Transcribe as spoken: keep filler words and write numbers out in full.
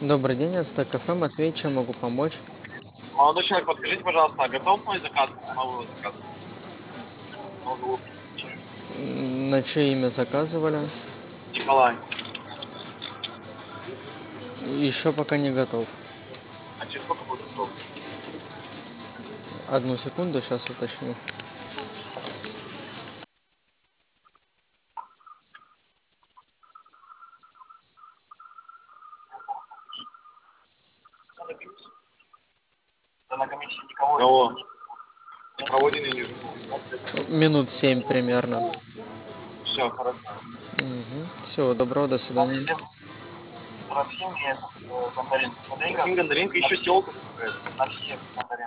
Добрый день, это кафе Матвей, чем могу помочь? Молодой человек, подскажите, пожалуйста, а готов мой заказ? Могу его заказ? Могу его принести? М, На чье имя заказывали? Николай, Еще пока не готов. а через сколько будет готов? Одну секунду, сейчас уточню. Да на комиссии никого. Кого? Никого не вижу. Минут семь примерно. Все, хорошо. Угу. Всего доброго, до свидания. Трофим и этот, э, мандарин. Мандаринка? Мандаринка, еще телка какая-то. На всех мандарин.